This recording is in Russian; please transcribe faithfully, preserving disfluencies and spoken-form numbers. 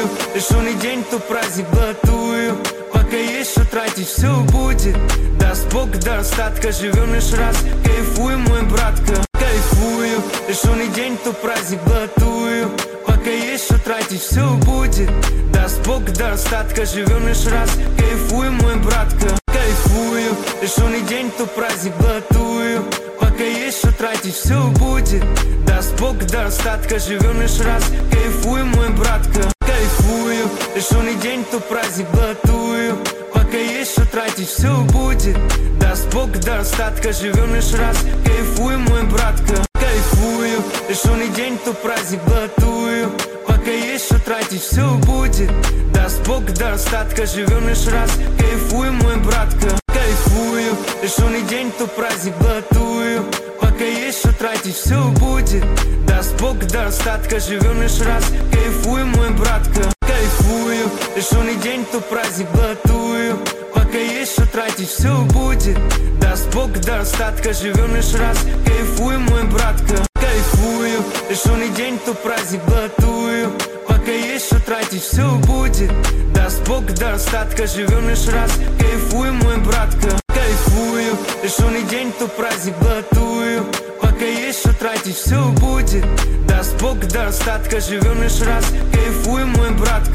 кайфую. Шумный день, то праздник блатую. Пока есть что тратить, все будет. Даст Бог до остатка, живем лишь раз. Кайфую, мой братка, кайфую. Шумный день, то праздник блатую. Пока есть что тратить, все будет. Даст Бог до остатка, живем лишь раз. Кайфую, мой братка, кайфую. Шумный день, то праздник блатую. Пока есть что тратить, все будет. Даст Бог до остатка, живем лишь раз. Кайфую, мой братка, кайфую. Шумный день, то праздник блатую. Пока есть что тратить, все будет. Даст Бог до остатка, живем лишь раз. Кайфую, мой братка, кайфую. Шумный день, то праздник блатую. Пока есть что тратить, все будет. Даст Бог до остатка, живем лишь раз. Кайфую, мой братка, кайфую. Шумный день, то праздник блатую. Пока есть что тратить, все будет. Даст Бог до остатка, живем лишь раз. Кайфую, мой братка, кайфую. Шумный день, то праздник блатую. Пока есть что тратить, все будет. Даст Бог до остатка, живем лишь раз. Кайфую, мой братка, кайфую. Шумный день, то праздник блатую. Пока есть что тратить, все будет. Даст Бог до остатка, живем лишь раз. Кайфую, мой братка, кайфую. Шумный день, то праздник блатую. Пока есть что тратить, все будет. Даст Бог до остатка, живем лишь раз. Кайфую, мой братка.